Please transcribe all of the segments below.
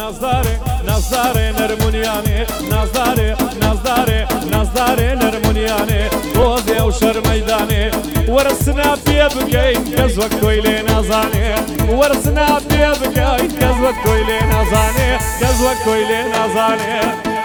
نازدارێ نازدارێ نەرمونیانێ نازدارێ نازدارێ نازدارێ نەرمونیانێ تۆزێ و شەرمەیدانێ وەرە سنا پێ بکەین کەس وەک تۆی لێ نازانێ وەرە سنا پێ بکەین کەس وەک تۆی لێ نازانێ کەس وەک تۆی لێ نازانێ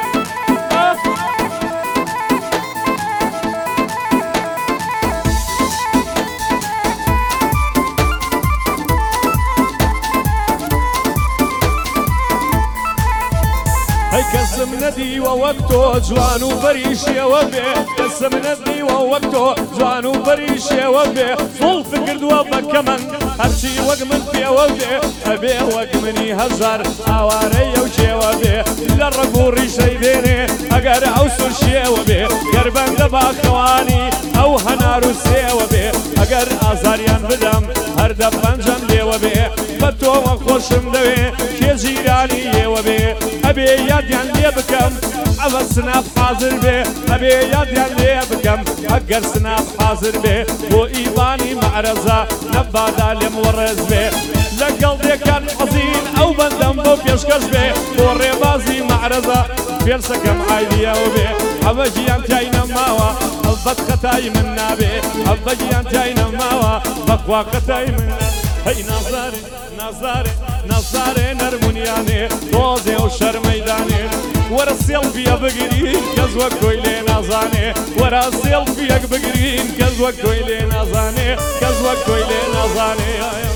کەسم نەدیوە وەک تۆ جوان و بەریشێوە بێ کەسم نەدیوە وەک تۆ جوان و بەریشێوە بێ زوڵف کردووە بە کەمەند هەرچی وەک من پێوە بێ ئەبێ وەک منی هەژار ئاوارەی ئەو کێوە بێ لە ڕەگ و ڕیشەی دێنێ ئەگەر ئەو سوشێوە بێ گەربەندە باخەوانی ئەو هەنار و سێوە بێ ئەگەر ئازاریان بدەم هەردە پەنجەم لێوە بێ بە تۆوە خۆشم دەوێ کێ جیرانی ئێوە بێ ئەبێ یادیان لێ بکەم ئەوە سناف حازر بێ ئەبێ یادیان لێ بکەم ئەگەر سناف حازر بێ بۆ ئیوانی مەعرەزە نەبادا لێم وەڕێز بێ لەگەڵ دێکان حەزین ئەو بەندەم بۆ پێشکەش بێ بۆ ڕێبازی مەعرەزە فێرسەکەم ئایلیەوە بێ ئەوە گیان تای نەماوە ئەڵبەت خەتای من نابێ ئەوە گیان تای نەماوە بەخوا خەتای من هەی نازارێ نازارێ نازارێ نەرمونیانێ تۆزێ و شەرمەیدانێ وەرە سێڵفیە بگرین کەس وەک تۆی لێ نازانێ وەرە سێڵفیەک بگرین کەس وەک تۆی لێ نازانێ کەس وەک تۆی لێ نازانێ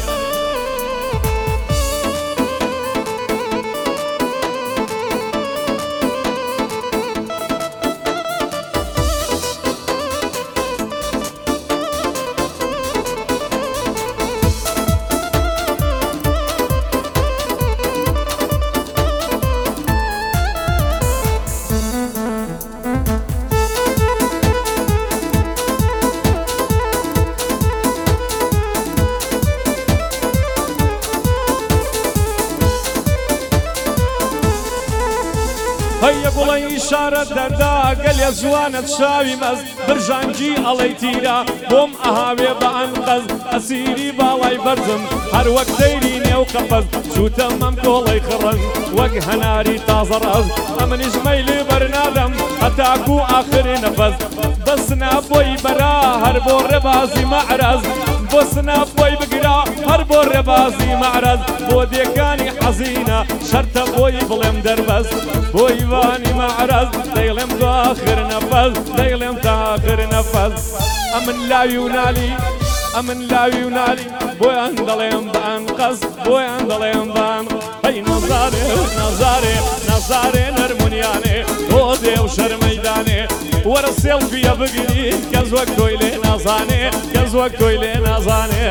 هەیە گوڵەی ئیشارەت دەردا گەلێ جوانت شاوی مەز برژانگی ئەڵەی تیرە بۆم ئەهاوێ بە ئەنقەز ئەسیری باڵای بەرزم هەر وەک دەیری نێو قەفەز چوتە مەم کۆڵەی خڕەز وەک هەناری تازە ڕەز ئەمنیش مەیلی بەرنادەم هەتاکو ئاخری نەفەز بە سناف بۆی بەرا هەر بۆ ڕێبازی مەعرەز بۆ سناف بۆی بگرا هەر بۆ ڕێبازی مەعرەز بۆ دێکانی حەزینە شەرتە بۆی بڵێم دەربەز بۆ ئیوانی مەعرەز دەیڵێم تۆ ئاخر نەفەز دەیڵێم تا ئاخر نەفەز ئەمن لاوی و نالی ئەمن لاوی و نالی بۆیان دەڵێم بە ئەنقەز بۆیان دەڵێم بە هەی نازارێ نازارێ نازارێ نەرمونیانێ تۆزێ و شەرمەیدانێ وەرە سێڵفیە بگرین کەس وەک تۆی لێ نازانێ کەس وەک تۆی لێ نازانێ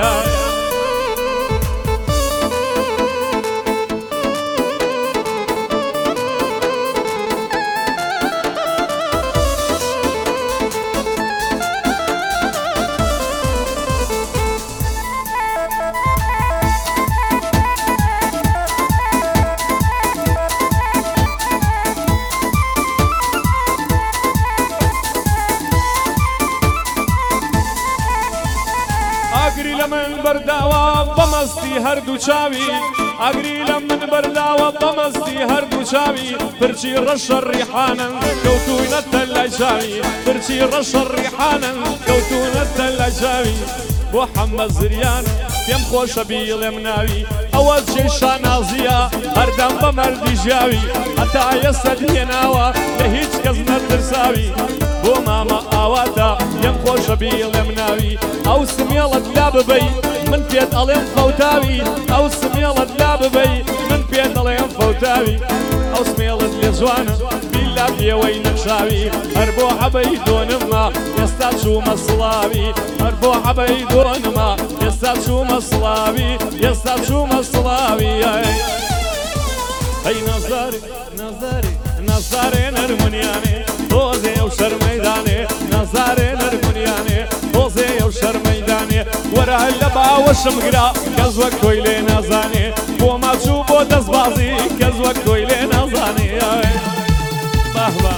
ئاگری لە من بەرداوە بەمەستی هەردوو چاوی ئاگری لە من بەرداوە بەمەستی هەردوو چاوی پرچی ڕەشە ڕیحانن کەوتونەتە لای چاوی پرچی ڕەشە ڕیحانن کەوتونەتە لای چاوی بۆ حەمە زریان پێم خۆشە بیڵێم ناوی ئەوە جێشا نازیە هەردەم بە مەردی ژیاوی هەتا ئێستا هێناوە لە هیچ کەس نەترساوی بۆ مامە ئاواتە پێم خۆشە بیڵێم ناوی ئەو سمێڵت لا ببەی من پێت ئەڵێم فەوتاوی ئەو سمێڵت لا ببەی من پێت ئەڵێم فەوتاوی ئەو سمێڵت لێ جوانە بیلا پێوەی نەخشاوی هەر بۆ عەبەی دۆنمە ئێستا چوومە سڵاوی هەر بۆ عەبەی دۆنمە ئێستا چوومە سڵاوی ئێستا چوومە سڵاوی هەی نازارێ نازارێ نازارێ نەرمونیانێ تۆزێ و شەرمەیدانێ نازارێ نەرمونیانێ تۆزێ و شەرمەیدانێ وەرە لە باوەشم گرا کەس وەک تۆی لێ نازانێ بۆ ماچوو بۆ دەستبازی کەس وەک تۆی لێ نازانێ بەهبە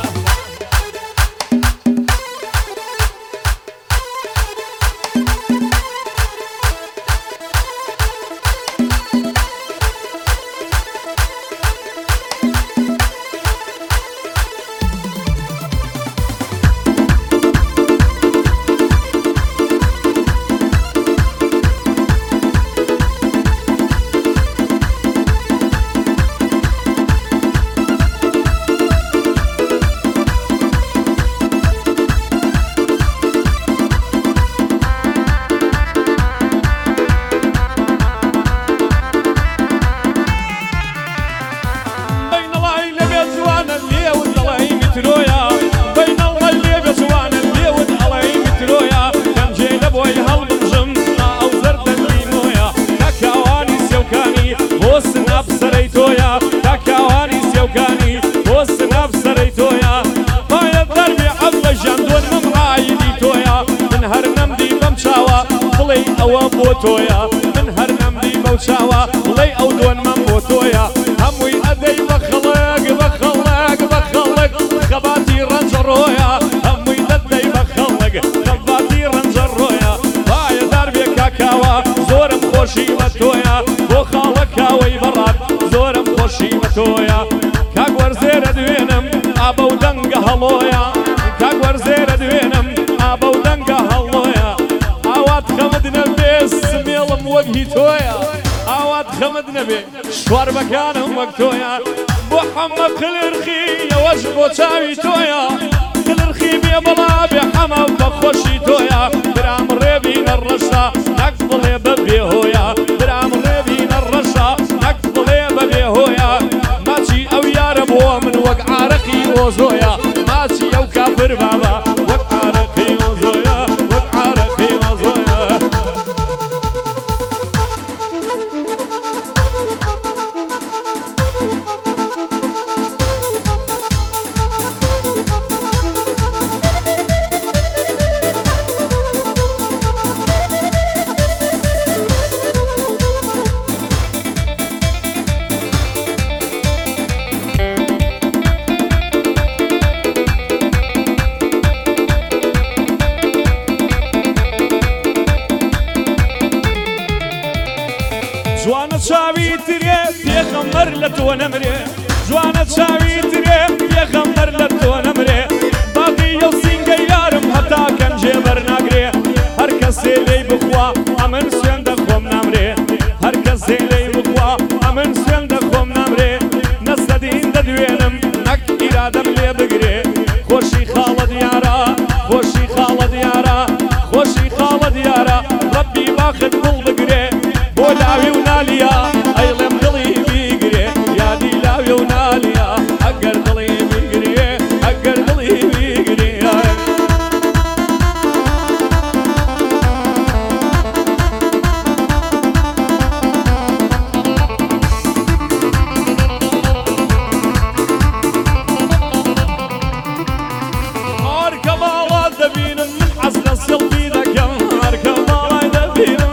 تۆیە من هەر نەمدی بەو چاوە بڵێ ئەو دۆنمەم بۆ تۆیە هەمووی ئەدەی بە خەڵک بە خەڵک بە خەڵک خەباتی ڕەنجە ڕۆیە هەمووی دەدەی بە خەڵک خەباتی ڕەنجە ڕۆیە پایەدار بێ کاکاوە زۆرم خۆشی بە تۆیە بۆ خاڵە کاوەی بەڕات زۆرم خۆشی بە تۆیە کاک وەرزێرە دوێنم ئابە و دەنگە هەڵۆیە کاک وەرزێرە دوێنم ئابە و دەنگە هەڵۆیە ئاوات خەمت نەبێ سمێڵم وەک هی تۆیە ئاوات خەمت نەبێ شوار بەکانم وەک تۆیە بۆ حەمە قلرخی ئەوەش بۆ چاوی تۆیە قلرخی بێ بەڵا بێ حەمە بە خۆشی تۆیە برام ڕێبینە ڕەشا نەک بڵێ بە بێهۆیە برام ڕێبینە ڕەشا نەک بڵێ بە بێهۆیە ماچی ئەو یارە بۆ من وەک عارەقی ئۆزۆیە ماچی ئەو کافر بابا وەک عارەقی ئۆزۆیە وەک عارەقی ئۆزۆیە جوانە چاوی ترێ پێغەمبەر لە تۆ نەمرێ جوانە چاوی ترێ پێغەمبەر لە تۆ نەمرێ باقی ئەو سینگە یارم هەتا کەنجێ بەرناگرێ هەر کەسێ لێی بخوا ئەمن سوێن دەخۆم نامرێ هەر کەسێ لێی بخوا ئەمن سوێن دەخۆم نامرێ نەستەدین دەدوێنم نەک ئیرادەم لێ بگرێ خۆشی خاڵە دیارە خۆشی خاڵە دیارە خۆشی خاڵە دیارە ڕەبی باخت دڵ بگرێ بۆ لاوی و نالیا ئەیڵێم دڵی بیگرێ یادی لاوی و نالیا ئەگەر دڵی بیگرێ ئەگەر دڵی بیگرێ هەرکە باڵا دەبینم من حەز لە سێڵفی دەکەم هەرکە باڵای دەبینم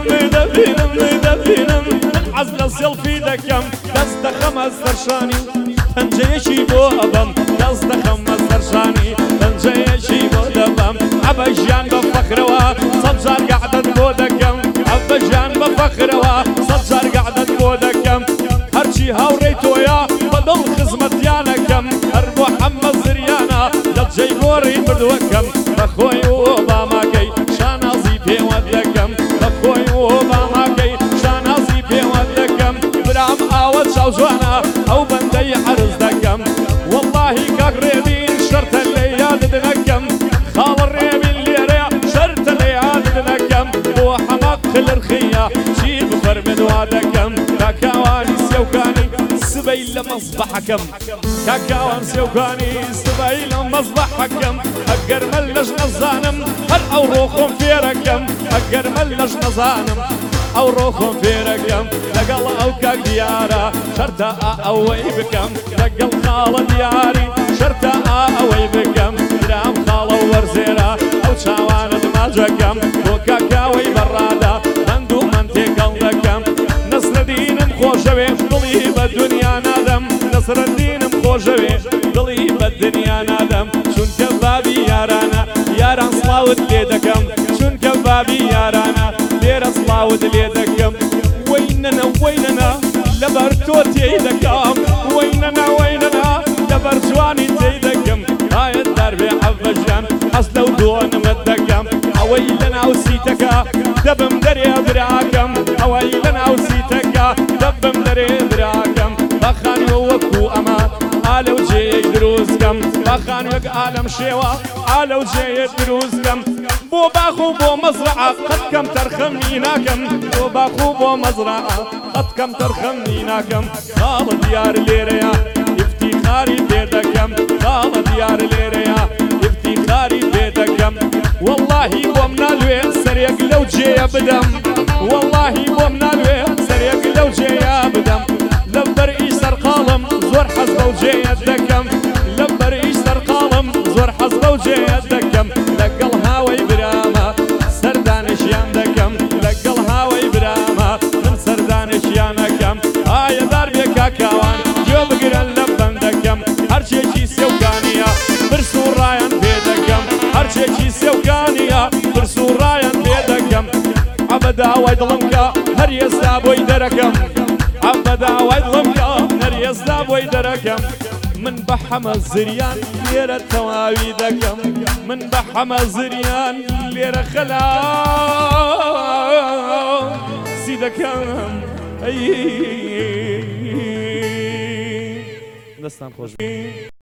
دەبینم حەز لە سێڵفی دەکەم دەست دەخەم ئەس سەرشانی پەنجەیەکی بۆ ئەبەم دەست دەخەم ئەس سەرشانی پەنجەیەکی بۆ دەبەم ئەبە ژیان بە فەخرەوە سەد جار گەعدەت بۆ دەکەم ئەبە ژیان بە فەخرەوە سەد جار گەعدەت بۆ دەکەم هەرچی هاوڕێی تۆیە بەدڵ خزمەتیانەکەم هەر بۆ حەمە زریانە لە جێی گۆڕی بردووەکەم بەخۆی و ئۆباماکەی شانازی پێوەت دەکەم بەخۆی و ئۆباماکەی شانازی پێوەت دەکەم برام ئاوە چاو جوانە ئەو بەندەی عەرز دەکەم وەڵڵاهی کاک ڕێبین شەرتە لێ یادت نەکەم خاڵە ڕێبین لێرەیە شەرتە لێ یادت نەکەم بۆ حەمە قلرخیە چی بفەرمێ دوا دەکەم کاکاوانی سێوکانی سبەی لە مەزبەحەکەم کاکاوان سێوکانی سبەی لە مەزبەحەکەم ئەگەر من لەش نەزانم هەر ئەو ڕۆخۆم فێرەکەم ئەگەر من لەش نەزانم ئەو ڕۆخۆم فێرەکەم لەگەڵ ئەو کاک دیارە شەرتە ئەوەی بکەم لەگەڵ خاڵە دیاری شەرتە ئەوەی بکەم برام خاڵە وەرزێرە ئەو چاوانت ماجەکەم بۆ کاکاوەی بەڕادا بەند و من تێکەڵ دەکەم نەسرەدینم خۆشەوێ دڵی بە دنیا نادەم نەسرەدینم خۆشەوێ دڵی بە دنیا نادەم چونکە بابی یارانە یاران سڵاوت لێ دەکەم چونکە بابی یارانە لێرە سڵاوت لێ دەکەم وەینەنە وەینەنە لەبەر تۆ تێی دەکەم وەینەنە وەینەنە لەبەر جوانی تێی دەکەم ئاەت دەربێ حەڤەژیان حەز لەو دۆنمت دەکەم ئەوەی لەناو سیتەکە دەبم دەرێ براکەم ئەوەی لەناو سیتەکە دەبم دەرێ براکەم بەخانیۆ وەکو ئەمە ئالەو جێیەک دروستکەم بەخانوێک ئالەم شێوە ئالەو جێیەک دروستکەم بۆ باخ و بۆ مەزرعە قەتکەم تەرخەمی ناکەم بۆ باخ و بۆ مەزرعە قەتکەم تەرخەمی ناکەم خاڵە دیار لێرەیە ئیفتیخاری پێ دەکەم خاڵە دیار لێرەیە ئیفتیخاری پێ دەکەم وەڵڵاهی بۆم نالوێ سەرێک لەو جێیە بدەم وەڵڵاهی بۆم نالوێ سەرێک لەو جێیە بدەم لەبەر ئیش سەرقاڵم زۆر حەز بەو جێیە دەکەم لەبەر ئیش سەرقاڵم زۆر حەز بەو جێیە دەکەم لەگەڵ هاوەی برامە سەردانیشیان دەکەم لەگەڵ هاوەی بەداوای دڵمکە هەر ئێستا بۆی دەرەکەم بەداوای دڵمکە هەر ئێستا بۆی دەرەکەم من بە حەمە زریان لێرە تەواوی دەکەم من بە حەمە زریان لێرە خەلاسی دەکەم دەستان خۆش